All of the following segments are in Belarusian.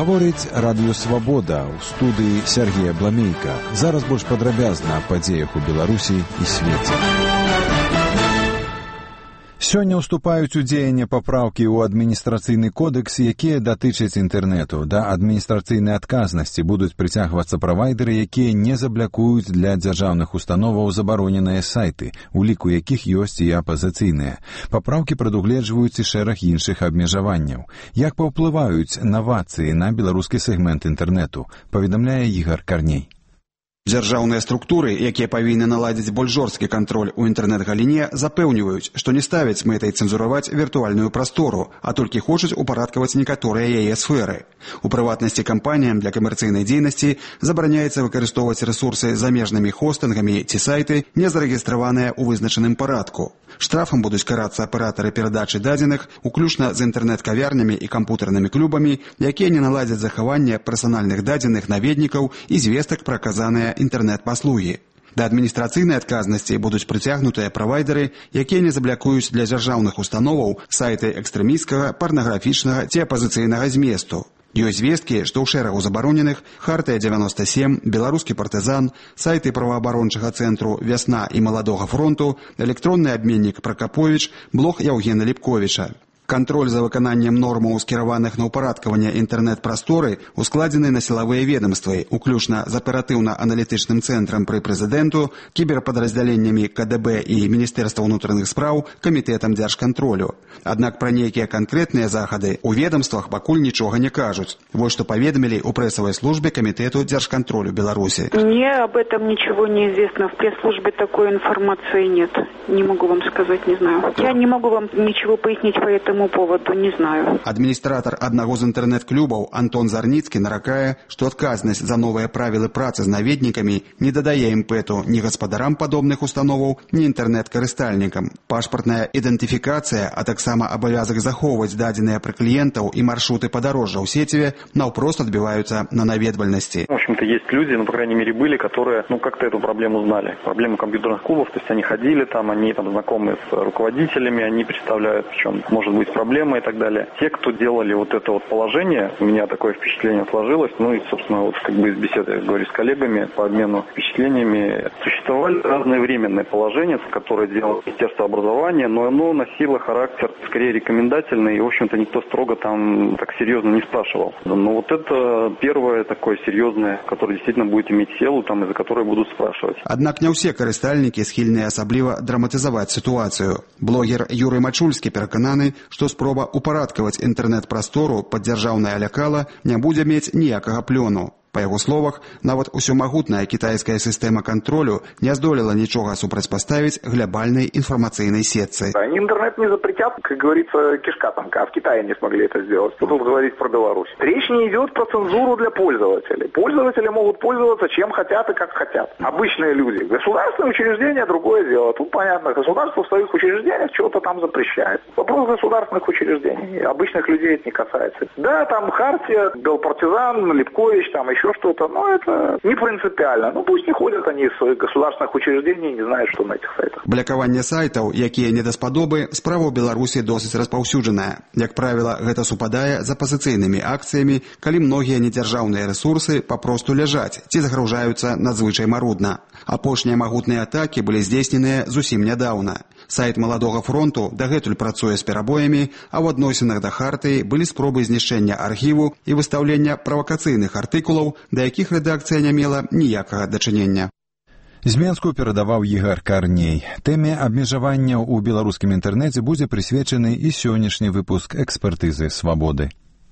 Гаворыць Радыё Свабода ў студыі Сергея Бламейка. Зараз больш падрабязна аб падзеях у Беларусі і свеце. Сёння ўступаюць у дзеянне папраўкі ў адміністрацыйны кодэкс, якія датычаць інтэрнэту. Да адміністрацыйнай адказнасці будуць прыцягвацца правайдеры, якія не заблякуюць для дзяржаўных установаў забароненыя сайты, у ліку якіх ёсць і апазіцыйныя. Папраўкі прадугледжваюць і шэраг іншых абмежаванняў. Як паўплываюць навацыі на беларускі сегмент інтэрнэту, паведамляе Ігар Карней. Дзяржаўныя структуры, якія павінны наладзіць больш жорсткі кантроль у інтэрнэт-галіне, запэўніваюць, што не ставяць мэтай цэнзураваць віртуальную прастору, а толькі хочуць упарадкаваць некаторыя яе сферы. У прыватнасці кампаніям для камерцыйнай дзейнасці забараняецца выкарыстоўваць рэсурсы замежнымі хостынгамі ці сайты, не зарэгістраваныя ў вызначаным парадку. Штрафам будуць карацца аператары перадачы дадзеных, уключна з інтэрнэт-кавярнямі і кампутарнымі клубамі, якія не наладзяць захаванне персанальных дадзеных наведнікаў і звестак пра аказаныя інтэрнэт-паслугі. Да адміністрацыйнай адказнасці будуць прыцягнутыя правайдеры, якія не заблякуюць для дзяржаўных установаў сайты экстрэмісцкага, парнаграфічнага ці апазіцыйнага зместу. Ёсць звесткі, што ў шэрагу забароненых Хартыя 97, Беларускі партызан, сайты праваабарончага цэнтру «Вясна» і «Маладога фронту», электронны абменнік «Пракаповіч», блог Яўгена Ліпковіча. Кантроль за выкананнем нормаў, скіраваных на ўпарадкаванне інтэрнэт-прасторы, ускладзены на сілавыя ведомствы, уключна з аператыўна-аналітычным цэнтрам пры прэзідэнту, кіберпадраздзяленнямі КДБ і Міністэрства ўнутраных спраў, камітэтам дзяржкантролю. Аднак пра нейкія канкрэтныя захады ў ведомствах пакуль нічога не кажуць. Вось што паведамілі ў прэсавай службе Камітэту дзяржкантролю Беларусі. Мне об этом ничего не известно. В пресс-службе такой информации нет. Не могу вам сказать, не знаю. Я не могу вам ничего пояснить по этому поводу, не знаю. Адміністратар аднаго з інтэрнэт-клубаў Антон Зарніцкі наракае, што адказнасць за новыя правілы працы з наведнікамі не дадае імпэту ні гаспадарам падобных установаў, ні інтэрнэт-карыстальнікам. Пашпартная ідэнтыфікацыя, а таксама абавязак захоўваць дадзеныя пра кліентаў і маршруты падарожжа ў сеціве наўпрост адбіваюцца на наведвальнасці. В общем-то, есть люди, по крайней мере, были, которые, как-то эту проблему знали. Проблему компьютерных клубов, то есть они ходили там, они там знакомы с руководителями, они представляют, в чем может быть проблемы и так далее. Те, кто делали вот это вот положение, у меня такое впечатление сложилось, и, собственно, из беседы, говорю, с коллегами по обмену впечатлениями, существовали разные временные положения, которые делало Министерство образования, но оно носило характер скорее рекомендательный, и, в общем-то, никто строго там так серьезно не спрашивал. Но вот это первое такое серьезное, которое действительно будет иметь силу, там, из-за которой будут спрашивать. Аднак не ўсе карыстальнікі схільныя асабліва драматызаваць сітуацыю. Блогер Юрый Мачульскі перакананы, што спроба упарадкаваць інтэрнэт-прастору пад дзяржаўнае лякала не будзе мець ніякага плёну. Па яго словах, нават усёмагутная кітайская сістэма кантролю не здолела нічога супрацьпаставіць глобальной информационной сетцы. Они интернет не запретят, как говорится, кишка тонка. В Китае не смогли это сделать. Тут говорить про Беларусь. Речь не идет про цензуру для пользователей. Пользователи могут пользоваться чем хотят и как хотят. Обычные люди. Государственные учреждения — другое дело. Тут понятно, государство в своих учреждениях чего-то там запрещает. Вопрос государственных учреждений. Обычных людей это не касается. Да, там Хартия, Белпартизан, Липкович, там еще что-то, но это не принципиально. Пусть не ходят они из своих государственных учреждений, не знают, что на этих сайтах. Блякаванне сайтаў, якія не даспадобы, справа ў Беларусі досыць распаўсюджаная. Як правіла, гэта супадае з апазіцыйнымі акцыямі, калі многія недзяржаўныя рэсурсы папросту ляжаць ці загружаюцца надзвычай марудна. Апошнія магутныя атакі былі здзейсненыя зусім нядаўна. Сайт «Маладога фронту» дагэтуль працуе з перабоямі, а ў адносінах да Хартыі былі спробы знішчэння архіву і выстаўлення правакацыйных артыкулаў, да якіх рэдакцыя не мела ніякага дачынення. З Менску перадаваў Ігар Карней. Тэме абмежаванняў у беларускім інтэрнэце будзе прысвечаны і сённяшні выпуск экспертызы «Свабоды».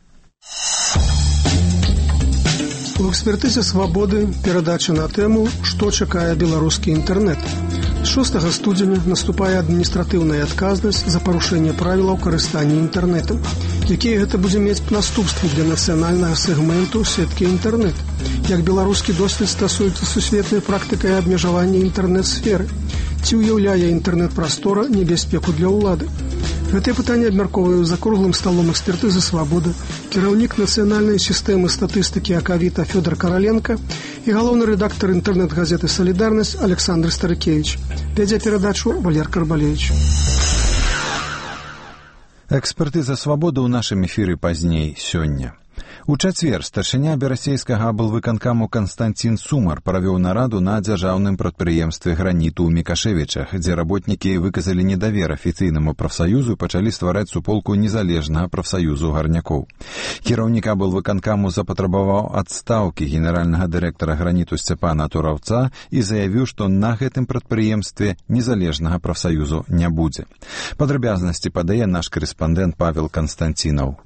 У экспертызе «Свабоды» перадача на тэму «Што чакае беларускі інтэрнэт?». З 6 студзеня наступае адміністратыўная адказнасць за парушэнне правілаў карыстання інтэрнэтам. Якія гэта будзе мець наступствы для нацыянальнага сегменту сеткі інтэрнэт? Як беларускі досвед стасуецца сусветнай практыкай абмежавання інтэрнэт-сферы? Ці ўяўляе інтэрнэт-прастора небяспеку для ўлады? Гэтае пытанне абмяркоўвае за круглым сталом экспертызы «Свабоды» кіраўнік нацыянальнай сістэмы статыстыкі Акавіта Фёдор Караленко і галоўны рэдактар інтэрнэт-газеты «Салідарнасць» Александр Старыкевич. Вядзе перадачу Валер Карбалевич. Экспертыза «Свабоды» ў нашым эфіры пазней сёння. У чацвер старшыня берасейскага аблвыканкаму Константин Сумар правёў нараду на дзяржаўным прадпрыемстве «Граніту» ў Мікашевічах, дзе работнікі выказалі недавер афіцыйнаму прафсаюзу і пачалі ствараць суполку незалежнага прафсаюзу гарнякоў. Кіраўнік аблвыканкаму запатрабаваў адстаўкі генеральнага дырэктара «Граніту» Сцяпана Тураўца і заявіў, што на гэтым прадпрыемстве незалежнага прафсаюзу не будзе. Падрабязнасці падае наш корэспандэнт Павел Константинов.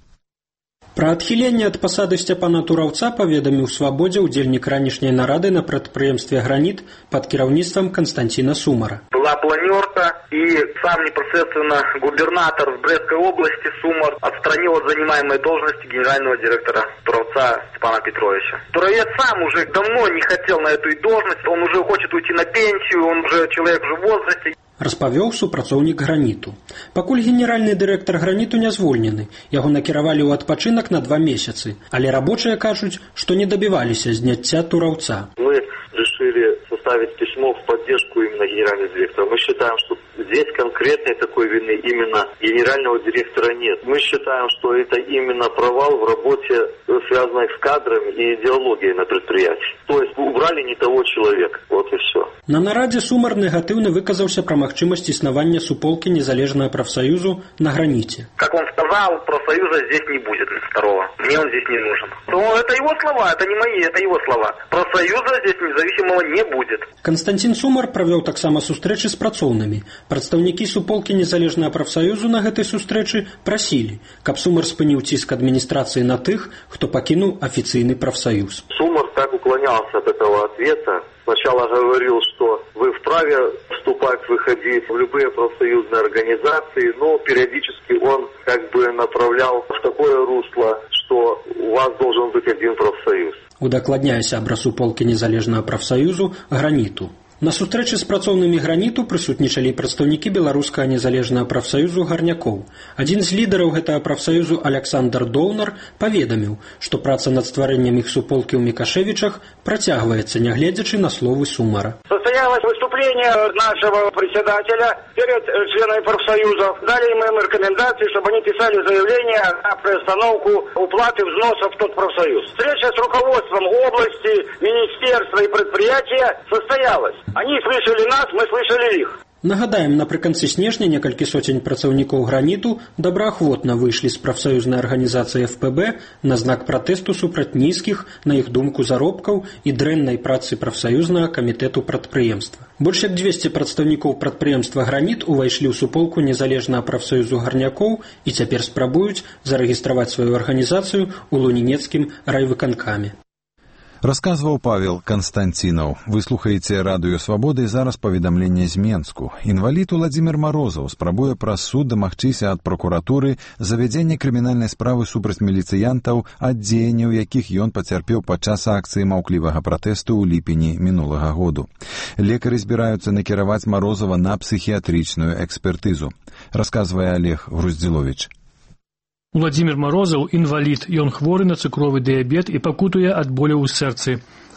Пра адхіленне ад пасады Сцяпана Тураўца паведаміў «Свабодзе» удзельнік ранішняй нарады на прадпрыемстве «Гранит» под кіраўніцтвам Константина Сумара. Была планерка, и сам непосредственно губернатор Брестской области Сумар отстранил от занимаемой должности генерального директора Тураўца Степана Петровича. Туравец сам уже давно не хотел на эту должность, он уже хочет уйти на пенсию, он уже человек в возрасте. Распавёў супрацоўнік «Граніту». Пакуль генеральны дырэктар «Граніту» не звольнены, яго накіравалі ў адпачынак на 2 месяцы, але рабочыя кажуць, што не дабіваліся зняцця Тураўца. Мы решили составить письмо в поддержку именно генерального директора. Мы считаем, что здесь конкретной такой вины именно генерального директора нет. Мы считаем, что это именно провал в работе, связанной с кадрами и идеологией на предприятии. То есть убрали не того человека. Вот и все. На нарадзе Сумар негатыўна выказаўся пра магчымасць існавання суполкі незалежнага прафсаюзу на «Граніце». Как он сказал, профсоюза здесь не будет второго. Мне он здесь не нужен. Но это его слова, это не мои, это его слова. Профсоюза здесь независимого не будет. Константин Сумар правёў таксама сустрэчы з працоўнымі. Прадстаўнікі суполкі незалежнага прафсаюзу на гэтай сустрэчы прасілі, каб Сумар спыніў ціск адміністрацыі на тых, хто пакінуў афіцыйны прафсаюз. Сумар так уклонялся от этого ответа. Сначала говорил, что вы вправе вступать, выходить в любые профсоюзные организации, но периодически он как бы направлял в такое русло, что у вас должен быть один профсоюз. Удакладняе сябра суполкі незалежнага прафсаюзу «Граніту». На сустрэчы з працоўнымі «Граніту» прысутнічалі прадстаўнікі беларускага незалежнага прафсаюзу гарнякоў. Адзін з лідараў гэтага прафсаюзу Александр Доўнар паведаміў, што праца над стварэннем іх суполкі ў Мікашевічах працягваецца, нягледзячы на словы Сумара. Состоялось выступление нашего председателя перед членами профсоюзов. Дали им рекомендации, чтобы они писали заявление на приостановку уплаты взносов в тот профсоюз. Встреча с руководством области, министерства и предприятия состоялась. Они слышали нас, мы слышали их. Нагадаем, напрыканцы снежня некалькі соцень працаўнікоў «Граніту» добраахвотна выйшлі з прафсаюзнай арганізацыі ФПБ на знак пратэсту супраць нізкіх, на іх думку, заробкаў і дрэннай працы прафсаюзнага камітэту прадпрыемства. Больш як 200 прадстаўнікоў прадпрыемства «Гранит» увайшлі ў суполку незалежнага прафсаюзу гарнякоў і цяпер спрабуюць зарэгістраваць сваю арганізацыю ў Лунінецкім райвыканкаме. Расказваў Павел Константинов. Вы слухаеце радыё «Свабода» і зараз паведамленне з Менску. Інвалід Уладзімір Марозаў спрабуе праз суд дамагчыся ад пракуратуры завядзення крымінальнай справы супраць міліцыянтаў, ад дзеянняў якіх ён пацярпеў падчас акцыі маўклівага пратэсту ў ліпені мінулага году. Лекары збіраюцца накіраваць Марозава на псіхіятрычную экспертызу. Расказвае Олег Груздзіловіч. Уладзімір Марозаў – інвалід, ён хворы на цукровы дыябет і пакутуе ад боляў у сэрцы.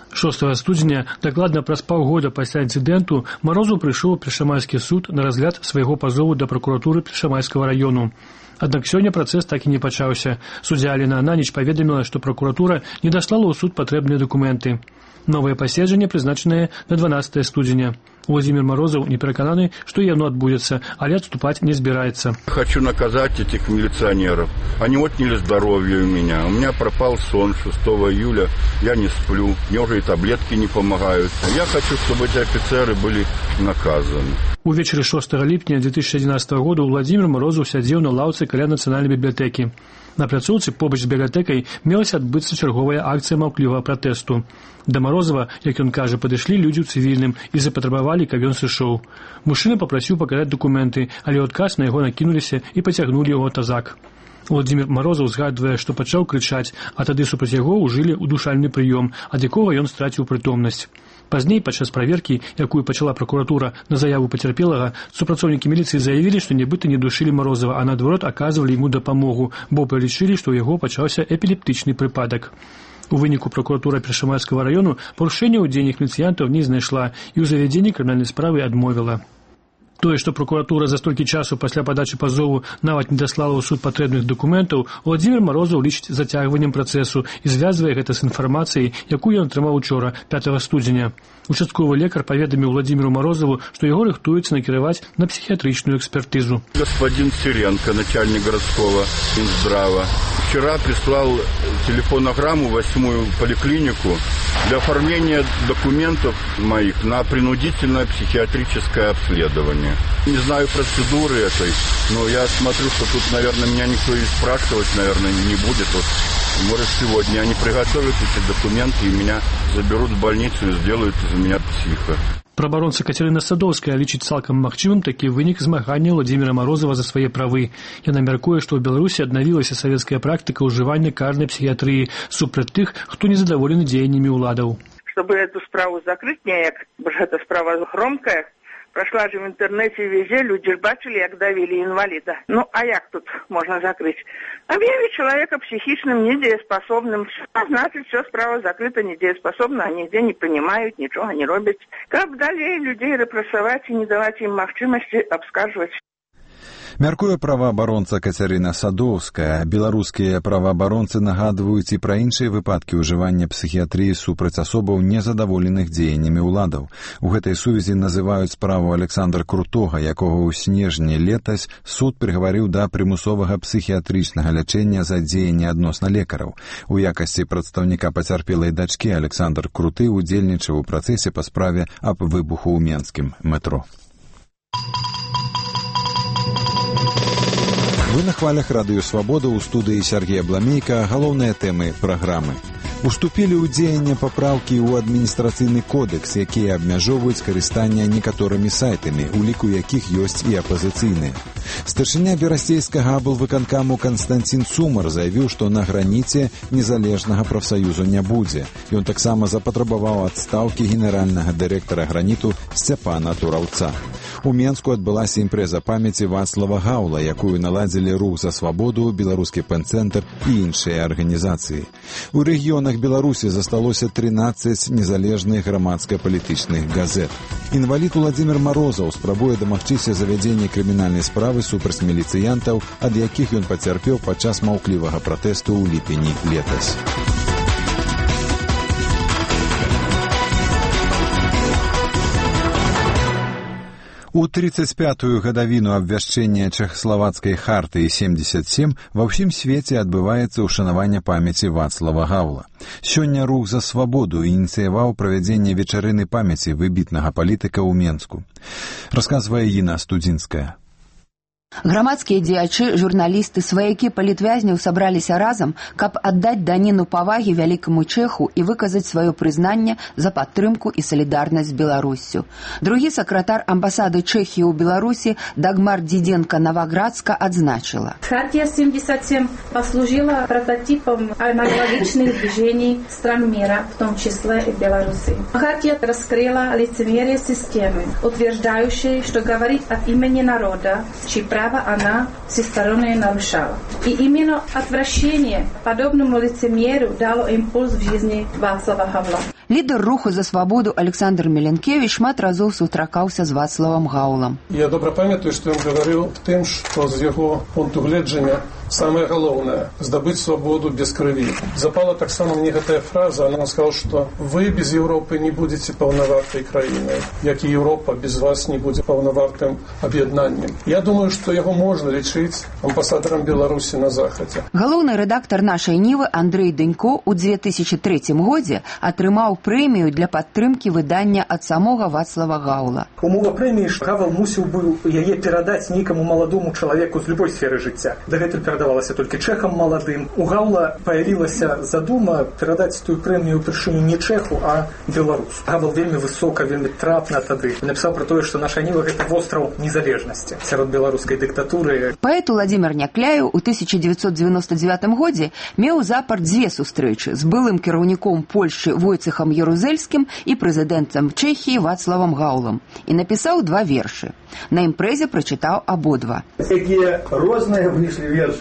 6 студзеня, дакладна праз паўгода пасля інцыдэнту, Марозаў прыйшоў у Першамайскі суд на разгляд свайго пазову да пракуратуры Першамайскага раёну. Аднак сёння працэс так і не пачаўся. Суддзя Алена Ананіч паведаміла, што пракуратура не даслала ў суд патрэбныя дакументы. Новае паседжанне прызначанае на 12 студзеня. Владимир Морозов не переконаны, что и оно отбудется, але отступать не собирается. Хочу наказать этих милиционеров. Они отняли здоровье у меня. У меня пропал сон 6 июля. Я не сплю. Мне уже и таблетки не помогают. Я хочу, чтобы эти офицеры были наказаны. Увечары 6 ліпня 2011 года Владимир Морозов сядзеў на лаўцы каля нацыянальнай бібліятэкі. На пляцоўцы побач з бібліятэкай мелася адбыцца чарговая акцыя маўклівага пратэсту. Да Морозова, як ён кажа, падышлі людзі ў цывільным і запатрабавалі, каб ён сышоў. Мужчына папрасіў паказаць дакументы, але ў адказ на яго накінуліся і пацягнулі яго тазак. Владимир Морозов згадвае, што пачаў крычаць, а тады супраць яго ўжылі удушальны прыём, ад якога ён страціў прытомнасць. Пазней, падчас праверкі, якую пачала пракуратура на заяву пацярпелага, супрацоўнікі міліцыі заявілі, што нібыта не душылі Морозова, а наадварот аказвалі яму дапамогу, бо палічылі, што ў яго пачаўся эпілептычны прыпадак. У выніку пракуратура Першамайскага раёну парушэнняў у дзеяннях міліцыянтаў не знайшла і ў завядзенні крымінальнай справы адмовіла. Тое, што прокуратура за столькі часу пасля падачы пазову нават не даслала ў суд патрэбных дакументаў, Владзімір Марозаў лічыць зацягваннем працэсу і звязвае гэта з інфармацыяй, якую ён атрымаў учора, 5 студзеня. Участковы лекар паведаміў Владзіміру Марозаву, што яго рыхтуецца накіраваць на психиатричную экспертизу. Господин Сиренко, начальник городского Минздрава, вчера прислал телефонограмму в 8-ю поликлинику для оформления документов моих на принудительное психиатрическое обследование. Не знаю процедуры этой, но я смотрю, что тут, наверное, меня никто и спрашивать, наверное, не будет. Вот, может, сегодня они приготовят эти документы и меня заберут в больницу и сделают из меня психа. Прабаронца Кацярына Садоўская лічыць цалкам магчымым такі вынік змагання Владзіміра Марозава за свае правы. Яна мяркуе, што ў Беларусі аднавілася савецкая практыка ўжывання карнай псіхіятрыі супраць тых, хто незадаволены дзеяннямі ўладаў. Чтобы эту справу закрыть неяк, бо эта справа громкая, прошла же в интернете везде, люди бачили, как давили инвалида. Ну, а як тут можно закрыть? Объявить человека психичным, недееспособным. Значит, все, справа закрыта, недееспособна, а нигде не понимают, ничего не робят. Как далее людей репрессовать и не давать им возможности обскаживать? Мяркуе праваабаронца Кацярына Садоўская. Беларускія праваабаронцы нагадваюць і пра іншыя выпадкі ўжывання псіхіятрыі супраць асобаў незадаволеных дзеяннямі ўладаў. У гэтай сувязі называюць справу Александра Крутога, якога ў снежні летась суд прыгаварыў да прымусовага псіхіятрычнага лячэння за дзеянне адносна лекараў. У якасці прадстаўніка пацярпелай дачкі Александр Круты удзельнічаў у працэсе па справе аб выбуху ў менскім метро. Вы на хвалях Радыё Свабода, у студыі Сергея Бламейка. Галоўныя тэмы праграмы. Уступілі ў дзеянне папраўкі ў адміністрацыйны кодэкс, якія абмяжоўваюць карыстанне некаторымі сайтамі, у ліку якіх ёсць і апазіцыйныя. Старшыня берасцейскага аблвыканкаму Канстанцін Цумар заявіў, што на граніце незалежнага прафсаюзу не будзе. Ён таксама запатрабаваў адстаўкі генеральнага дырэктара граніту Сцяпана Тураўца. У Менску адбылася імпрэза памяці Вацлава Гаўла, якую наладзілі Рух за свабоду, Беларускі пэн-цэнтр і іншыя арганізацыі. У рэгіёнах Беларусі засталося 13 незалежных грамадска-палітычных газет. Інвалід Владзімір Марозаў спрабуе дамагчыся завядзення крымінальнай справы супраць міліцыянтаў, ад якіх ён пацярпеў падчас маўклівага пратэсту ў ліпені летась. У 35-ю гадавіну абвяшчэння Чэхаславацкай хартыі 77 ва ўсім свеце адбываецца ўшанаванне памяці Вацлава Гаўла. Сёння Рух за свабоду ініцыяваў правядзенне вечарыны памяці выбітнага палітыка ў Менску. Расказвае Інна Студзінская. Грамадскія дзеячы, журналісты, сваякі палітвязняў сабраліся разам, каб аддаць даніну павагі вялікаму Чэху і выказаць сваё прызнанне за падтрымку і салідарнасць з Беларуссю. Другі сакратар амбасады Чэхіі ў Беларусі Дагмар Диденко-Новоградска адзначила. Хартия 77 послужила прототипом аналогичных движений стран мира, в том числе и Беларуси. Хартия раскрыла лицемерие системы, утверждающей, что говорит от имени народа, чьи права она всесторонне нарушала. И именно отвращение к подобному лицемерию дало импульс в жизни Вацлава Гаўла. Лідар руху за свабоду Александр Меленкевич шмат разоў сустракаўся з Вацлавам Гаўлам. Я добра памятаю, што ён гаварыў тым, што з яго пункту гледжання самае галоўнае – здабыць свабоду без крыві. Запала таксама мне гэтая фраза, она сказала, што вы без Еўропы не будзеце паўнавартай краінай, як і Еўропа без вас не будзе паўнавартым аб'яднаннем. Я думаю, што яго можна лічыць амбасадарам Беларусі на Захадзе. Галоўны рэдактар нашай Нівы Андрэй Дэнько ў 2003 годзе атрымаў прэмію для падтрымкі выдання ад самога Вацлава Гаўла. Умова прэміі, што Гавал мусіў быў яе перадаць нейкаму маладому чалавеку з любой сферы жыцця. Дагэтуль перадавалася толькі чэхам маладым. У Гаўла паявілася задума перадаць тую прэмію ўпершыню не чэху, а беларусу. Гавал вельмі высока, вельмі трапна тады напісаў пра тое, што наша Ніва гэта востраў незалежнасці сярод беларускай дыктатуры. Паэт Уладзімір Някляеў у 1999 годзе меў запар дзве сустрэчы з былым кіраўніком Польшчы Войцехам Ярузельскім і прэзідэнтам Чэхіі Вацлавам Гаўлам і напісаў два вершы. На імпрэзе прачытаў абодва. Якія розныя выйшлі вершы.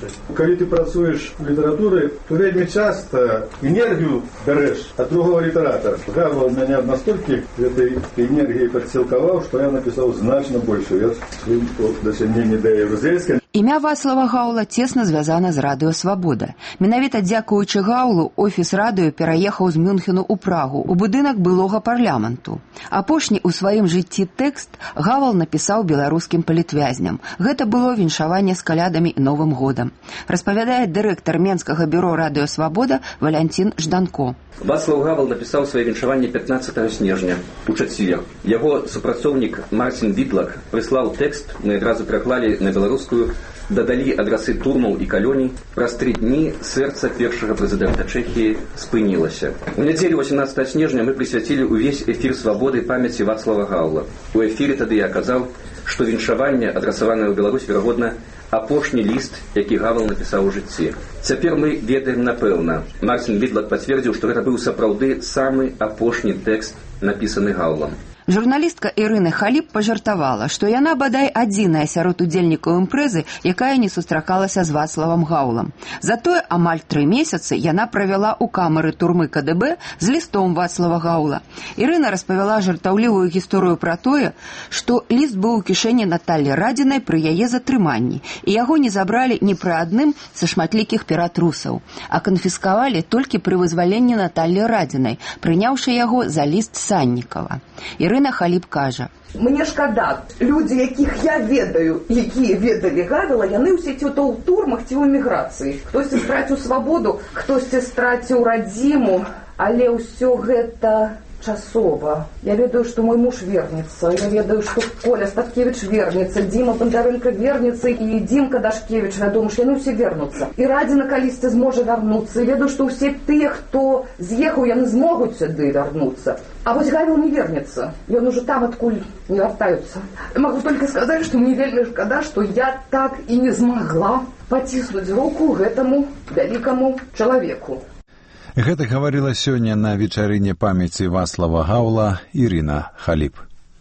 слушать. Когда ты працуешь в литературе, то вельми часто энергию берешь от другого литератора. Гавел меня настолько этой энергией подсилковал, что я написал значно больше. Я своим досягнением до Евразельска. Імя Вацлава Гаула цесна звязана з радыё «Свабода». Менавіта дзякуючы Гаулу офіс радыё пераехаў з Мюнхену ў Прагу, у будынак былога парламенту. Апошні ў сваім жыцці тэкст Гавал напісаў беларускім палітвязням. Гэта было віншаванне з калядамі і Новым годам. Распавядае дырэктар Менскага бюро радыё «Свабода» Валянцін Жданко. Вацлаў Гавал напісаў свае віншаванне 15 снежня у чацвер. Яго супрацоўнік Марцін Бітлак прыслаў тэкст, мы адразу пераклалі на беларускую, дадалі адрасы турмаў і калёній. Праз 3 дні сэрца першага прэзідэнта Чэхіі спынілася. У нядзелю 18 снежня мы прысвяцілі ўвесь эфір «Свабоды» памяці Вацлава Гаула. У эфіры тады я казаў, што віншаванне, адрасаванае ў Беларусь, верагодна, апошні ліст, які Гавал напісаў у жыцці. Цяпер мы ведаем напэўна. Марцін Бітлак пацвердзіў, што гэта быў сапраўды самы апошні тэкст, напісаны Гаўлам. Журналістка Ірына Халіп пажартавала, што яна бадай адзіная сярод удзельнікаў імпрэзы, якая не сустракалася з Вацлавам Гаўлам. Затое амаль 3 месяцы яна правяла ў камеры турмы КДБ з лістом Вацлава Гаўла. Ірына распавяла жартаўлівую гісторыю пра тое, што ліст быў у кішэні Наталлі Радзінай пры яе затрыманні, і яго не забралі ні пры адным са шматлікіх піратрусаў, а канфіскавалі толькі пры вызваленні Наталлі Радзінай, прыняўшы яго за ліст Саннікава. Ірына Халіп кажа: «Мне шкада, людзі, якіх я ведаю, якія ведалі Гавела, яны ўсе ці ў турмах, ці ў эміграцыі. Хтосьці страціў свабоду, хтосьці страціў радзіму, але ўсё гэта часова. Я ведаю, што мой муж вернецца, я ведаю, што Коля Статкевіч вернецца, Дзіма Бондаренко вернецца і Дзімка Дашкевіч, вядома, што яны ўсе вернуцца. І Радзіна калісьці зможа вярнуцца, і ведаю, што ўсе тыя, хто з'ехаў, яны змогуць сюды вярнуцца. А вось Гавел не вернецца, ён уже там, адкуль не вяртаюцца. Магу толькі сказаць, што мне вельмі шкада, што я так і не змагла паціснуць руку гэтаму вялікаму чалавеку». Гэта гаварыла сёння на вечарыне памяці Вацлава Гаўла Ірына Халіп.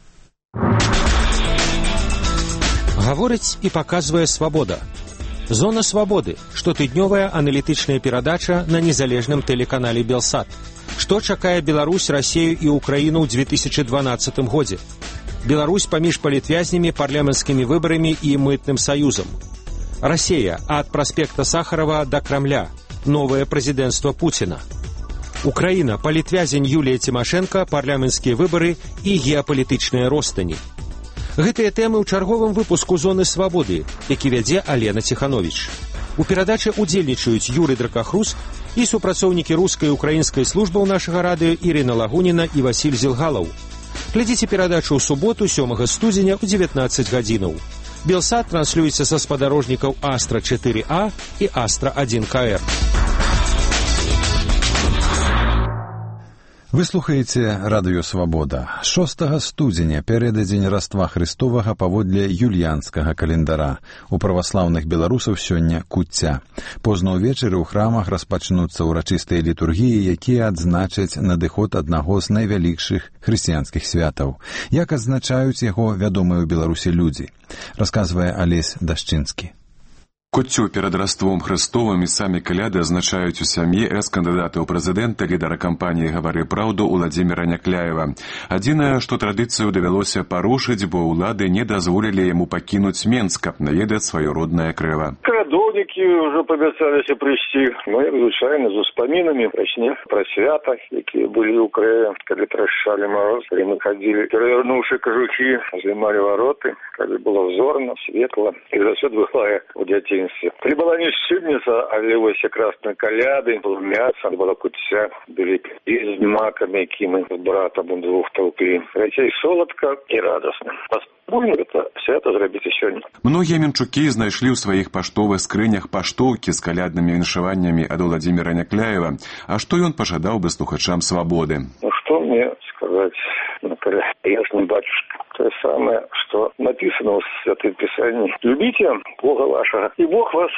Гаворыць і паказвае «Свабода». Зона свабоды – штотыднёвая аналітычная перадача на незалежным тэлеканале «Белсат». Што чакае Беларусь, Расею і Украіну ў 2012 годзе? Беларусь паміж палітвязнямі, парламенцкімі выбарамі і мытным саюзам. Расея ад праспекта Сахарова да Крамля. Новое прэзідэнцтва Пуціна. Украіна, палітвязень Юлія Цімашэнка, парламенцкія выбары і геапалітычныя ростані. Гэтыя тэмы ў чарговым выпуску «Зоны свабоды», які вядзе Алена Ціхановіч. У перадачы удзельнічаюць Юрый Дракахрус і супрацоўнікі рускай і украінскай службаў нашага радыё Ірына Лагуніна і Васіль Зілгалаў. Глядзіце перадачу ў суботу 7 студзеня ў 19 гадзінаў. Белсат транслюецца са спадарожнікаў Астра 4А і Астра 1КР. Вы слухаеце радыё «Свабода». 6 студзеня перададзень Раства Христовага паводле юліянскага календара. У праваслаўных беларусаў сёння куцця. Позна ўвечары ў храмах распачнуцца ўрачыстыя літургіі, якія адзначаць надыход аднаго з найвялікшых хрысціянскіх святаў. Як адзначаюць яго вядомыя ў Беларусі людзі, расказвае Алесь Дашчынскі. Куццю перад Раством Христовым і самі каляды азначаюць у сям'і экс-кандыдата ў прэзідэнта, лідара кампаніі «Гавары праўду» Уладзіміра Някляева. Адзінае, што традыцыю давялося парушыць, бо ўлады не дазволілі яму пакінуць Менск, каб наведаць сваё роднае крэва. Крадоўнікі ўжо пабяцаліся прыйсці, ну, як звычайна, з успамінамі пра свята, якія былі ў крэве, калі трашчалі мароз, калі мы хадзілі, перавярнуўшы кажухі, здымалі вароты, калі было взорна, светла, і заўсёды бывае у дзяцей. Калі была не шчыбніца, але вось якраз на каляды, было мяса, была куцця, былі піры з макамі, які мы з братам удвух таўпілі. Рацей соладка і радасна. Паспробуем гэта свята зрабіць сёння. Многія мінчукі знайшлі ў сваіх паштовых скрынях паштоўкі з каляднымі віншаваннямі ад Уладзіміра Някляева. А што ён пажадаў бы слухачам свабоды? Ну што мне сказаць, ясны батюшка? То самое, что написано в Святым Писании. Любите Бога вашего, и Бог вас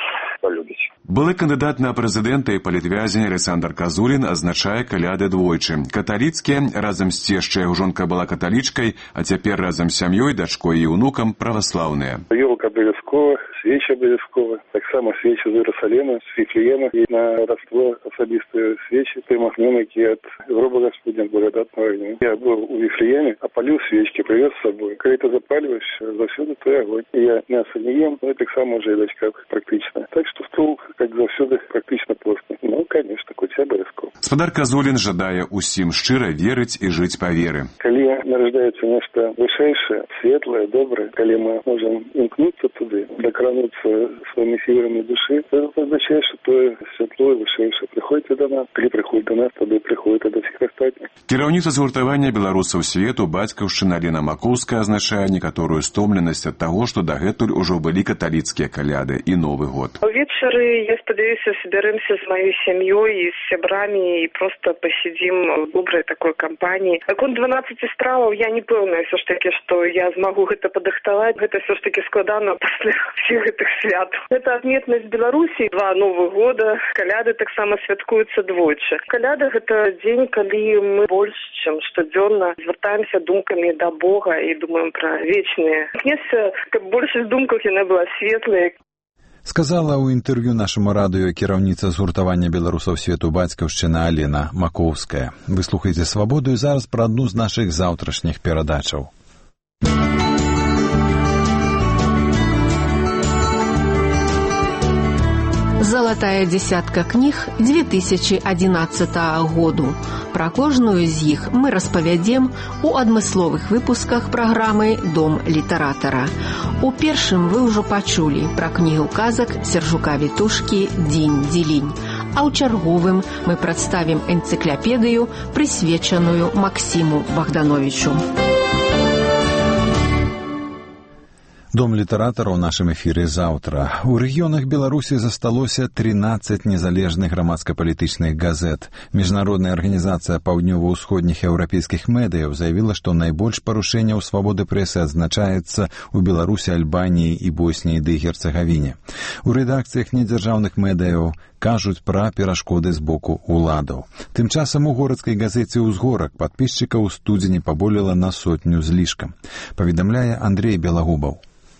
полюбить. Былы кандыдат на прэзідэнта і палітвязень Александр Казулін адзначае каляды двойчы. Каталіцкія, разам з цешчай яго жонка была каталічкай, а цяпер разам з сям'ёй, дачкой і ўнукам праваслаўныя. Ёлка абавязкова, свечи абавязкова, таксама свечи з Иерусалима, з Вифлеема і на раство асабістыя свечи, прымахнем, якія ад гроба Господня благодатного огня. Я был у Вифлееме, опалил свечки, привез с собой. Когда ты запаливаешь, завсюду твой огонь. И я мясо не ем, но и так само уже едочка практично. Так что стол, как завсюду, практично постный. Ну, конечно, куця обовязково. Гаспадар Казулін жадае усім шчыра верыць і жыць па веры. Калі нараджаецца нешта вышэйшае, светлае, добрае, калі мы можем імкнуцца туды, дакрануцца сваімі сіламі душы, то означае, што тое святло і вышэйшае прыходзіць да нас. Калі прыходзіць да нас, тады прыходзіць да ўсіх астатніх. Кіраўніца згуртавання беларусаў свету бацькаўшчына Алена Макоўская азначае некаторую стомленасць ад таго, што дагэтуль ужо былі каталіцкія каляды і Новы год. Увечары, я спадзяюся, соберемся з маёй сям'ёй і з сябрамі і просто посидим в доброй такой компании. Наконт 12 страваў я не пэўная все ж таки, что я змагу гэта падрыхтаваць. Гэта все ж таки складана пасля всіх гэтых свят. Это адметнасць Беларусі, 2 Новых года. Каляды таксама святкуюцца двойчы. Каляда гэта дзень, калі мы больш, чым штодзённа звяртаемся думкамі да Бога і думаем пра вечнае. Князь, каб большасць думках яна была светлая. Сказала ў інтэрв'ю нашаму радыё кіраўніца згуртавання беларусаў свету бацькаўшчына Алена Макоўская. Вы слухаеце «Свабоду» і зараз пра адну з нашых заўтрашніх перадачаў. «Золотая десятка кніг 2011 году». Пра кожную з іх мы распавядзем у адмысловых выпусках праграмы «Дом літаратара». У першым вы ўжо пачулі пра кнігу казак Сержука-Вітушкі «Дзінь-дзілінь». А ў чарговым мы прадставім энцыклапедыю, прысвечаную Максіму Богдановичу. Дом літаратара ў нашым эфіры заўтра. У рэгіёнах Беларусі засталося 13 незалежных грамадска-палітычных газет. Міжнародная арганізацыя паўднёва-ўсходніх еўрапейскіх медыяў заявіла, што найбольш парушэнняў свабоды прэсы адзначаецца ў Беларусі, Альбаніі і Босніі ды Герцагавіне. У рэдакцыях недзяржаўных медыяў кажуць пра перашкоды з боку ўладаў. Тым часам у горадскай газеце «Узгорак» падпісчыкаў у студзені паболела на 100 з лішкам. Паведамляе Андрей Белагубаў.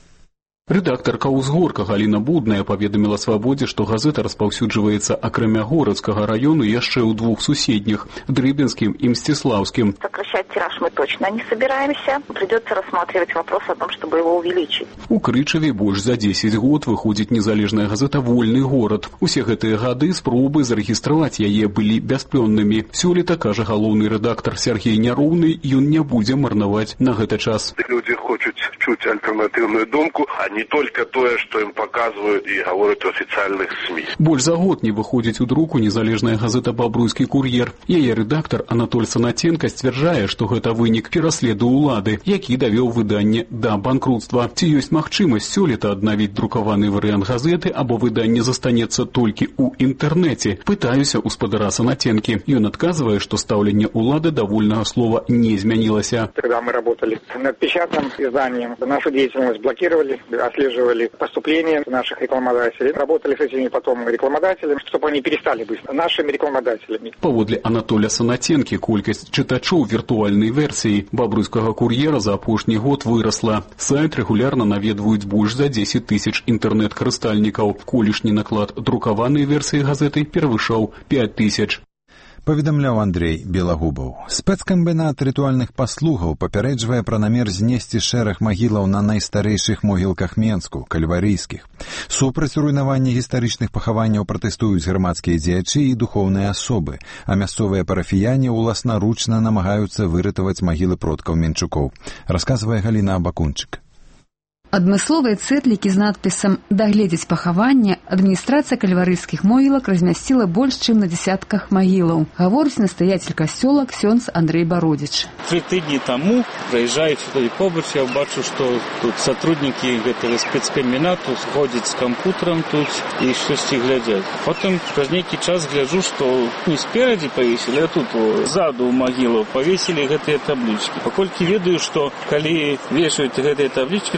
Рэдактарка «Узгорка» Галіна Будная паведаміла «Свабодзе», што газета распаўсюджваецца акрамя горадскага раёну яшчэ ў 2 суседніх – Дрыбенскім і Мстиславскім. Сокращать тираж мы точно не собираемся. Придется рассматривать вопрос о том, чтобы его увеличить. У Крычаве больш за 10 год выходзіць незалежная газета «Вольны горад». Усе гэтыя гады спробы зарэгістраваць яе былі бясплённымі. Сёлета, кажа галоўны рэдактар Сергей Няроўны, ён не будзе марнаваць на гэты час. Люди хочуць чуць альтэрнатыўную думку, не только тое, што ім паказваюць і гавораць у афіцыяльных СМІ. Больш за год не выходзіць у друку незалежная газета «Бабруйскі кур'ер». Яе рэдактар Анатоль Санаценка сцвярджае, што гэта вынік пераследу ўлады, які давёў выданне да банкрутства. Ці ёсць магчымасць сёлета аднавіць друкаваны варыянт газеты, або выданне застанецца толькі ў інтэрнэце? Пытаюся ў спадара Санаценкі. Ён адказвае, што стаўленне ўлады да вольнага слова не змянілася. Когда мы работали над печатным изданием, нашу деятельность блокировали, отслеживали поступления наших рекламодателей, работали с этими потом рекламодателями, чтобы они перестали быть нашими рекламодателями. Паводле Анатоля Санаценкі, колькасць чытачоў віртуальнай версіі «Бабруйскага кур'ера» за апошні год вырасла. Сайт рэгулярна наведваюць больш за 10 000 інтэрнэт-карыстальнікаў. Колішні наклад друкаванай версіі газеты перавышаў 5000. Паведамляў Андрей Белагубаў. Спецкамбінат рытуальных паслугаў папярэджвае пра намер знесці шэраг магілаў на найстарэйшых могілках Менску, кальварыйскіх. Супраць руйнавання гістарычных пахаванняў пратэстуюць грамадскія дзеячы і духоўныя асобы, а мясцовыя парафіяне ўласнаручна намагаюцца выратаваць магілы продкаў менчукоў, расказвае Галіна Абакунчык. Адмысловыя цэтлікі з надпісам «Дагледзець пахаванне» адміністрацыя кальварыйскіх могілак размясціла больш, чым на дзесятках магілаў, гаворыць настаяцель касцёла ксёндз Андрей Бародзіч. 3 тыдні таму, праезжаючы туды побач, я бачу, што тут сотруднікі гэтага спецкамбінату сходзяць з кампутарам тут і штосьці глядзяць. Потым праз нейкі час гляджу, што не сперадзі павесілі, а тут ззаду ў магілаў павесілі гэтыя таблічкі. Паколькі ведаю, што калі вешаюць гэтыя таблічкі, то хочуць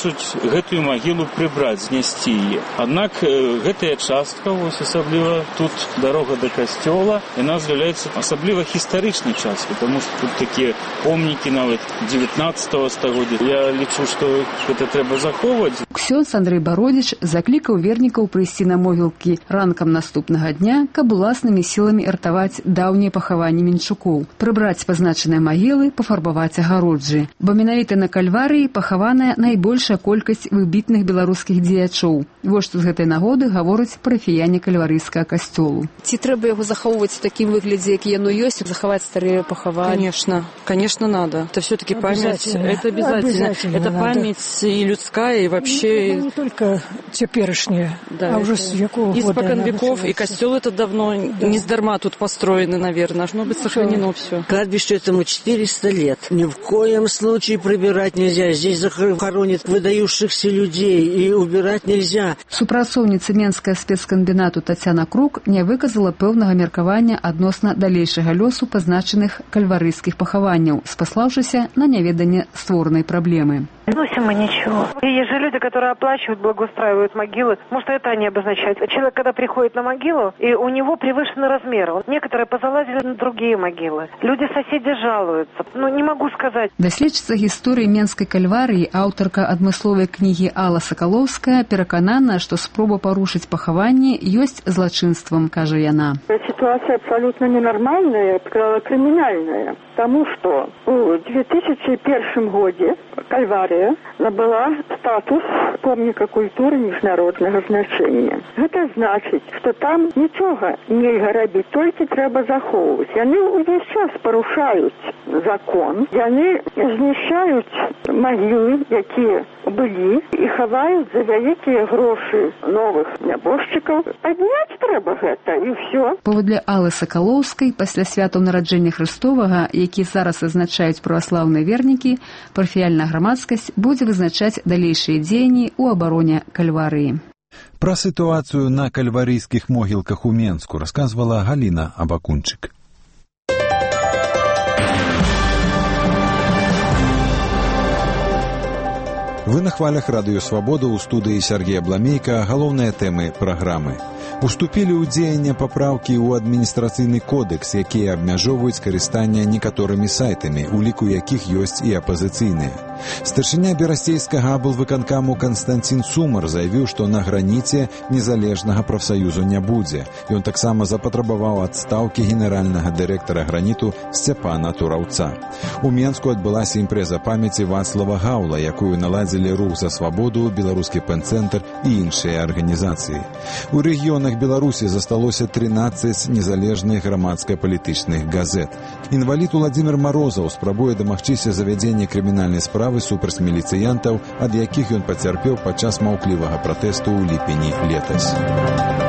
кажуць гэтую магілу прыбраць, знесці яе. Аднак гэтая частка, асабліва тут дарога да касцёла, яна з'яўляецца асабліва гістарычнай часткай, тому што тут такія помнікі нават 19-го стагоддзя. Я лічу, што гэта трэба захоўваць. Ксёндз Андрэй Бародзіч заклікаў вернікаў прыйсці на могілкі ранкам наступнага дня, каб уласнымі сіламі ратаваць даўнія пахаванні менчукоў, прыбраць пазначаныя магілы, пафарбаваць агароджы. Бо менавіта на Кальварыі пахаваная найбольшая колькасць выбітных беларускіх дзеячоў. Вось што з гэтай нагоды гаворыць парафіяне кальварыйскага касцёлу. Ці трэба яго захоўваць у такім выглядзе, як яно ёсць, захаваць старыя пахаванні? Конечно, надо. Это все-таки память. Это обязательно. Это память и людская, и вообще... Не только теперешняя, а уже с веков. Испокон веков, и костел этот давно не сдарма тут построены, наверное. Должно быть сохранено все. Кладбищу этому 400 лет. Ни в коем случае прибирать нельзя. Здесь хоронят выдающихся людей, и убирать нельзя. Супрацоўніца Менскага спецкамбінату Тацяна Крук не выказала пэўнага меркавання адносна далейшага лёсу пазначаных кальварыйскіх пахаванняў, спаслаўшыся на няведанне створанай праблемы. Носим мы ничего. И есть же люди, которые оплачивают, благоустраивают могилы. Может, это они обозначают. Человек, когда приходит на могилу, и у него превышены размеры. Некоторые позалазили на другие могилы. Люди-соседи жалуются. Не могу сказать. Даследчыца гісторыі Менскай кальварыі, аўтарка адмысловай кнігі Алла Сакалоўская, пераканана, што спроба парушыць пахаванні ёсць злачынствам, кажа яна. Ситуация абсолютно ненормальная, криминальная. Потому что в 2001 году Кальвария набыла статус помника культуры международного значения. Это значит, что там ничего нельзя робить, только треба заховывать. Они весь час порушают закон, и они знищают могилы, которые были, и ховают за великие гроши новых нябожчиков. Поднять треба это, и все. Паводле Аллы Сакалоўскай, пасля святаў нараджэння Хрыстовага, які зараз адзначаюць праваслаўныя вернікі, парафіяльная грамадскасць будзе вызначаць далейшыя дзеянні ў абароне Кальварыі. Пра сітуацыю на кальварыйскіх могілках у Менску расказвала Галіна Абакунчык. Вы на хвалях Радыё Свабода, у студыі Сергея Бламейка. Галоўныя тэмы праграмы. Уступілі ў дзеянне папраўкі ў адміністрацыйны кодэкс, якія абмяжоўваюць карыстанне некаторымі сайтамі, у ліку якіх ёсць і апазіцыйныя. Старшыня берасцейскага аблвыканкаму Канстанцін Сумар заявіў, што на граніце незалежнага прафсаюзу не будзе. Ён таксама запатрабаваў адстаўкі генеральнага дырэктара граніту Сцяпана Тураўца. У Менску адбылася імпрэза памяці Вацлава Гаўла, якую наладзілі Рух за свабоду, Беларускі пэн-цэнтр і іншыя арганізацыі. У рэгіёнах Беларусі засталося 13 незалежных грамадска-палітычных газет. Інвалід Уладзімір Марозаў спрабуе дамагчыся завядзення крымінальнай справы супраць міліцыянтаў, ад якіх ён пацярпеў падчас маўклівага пратэсту ў ліпені летась.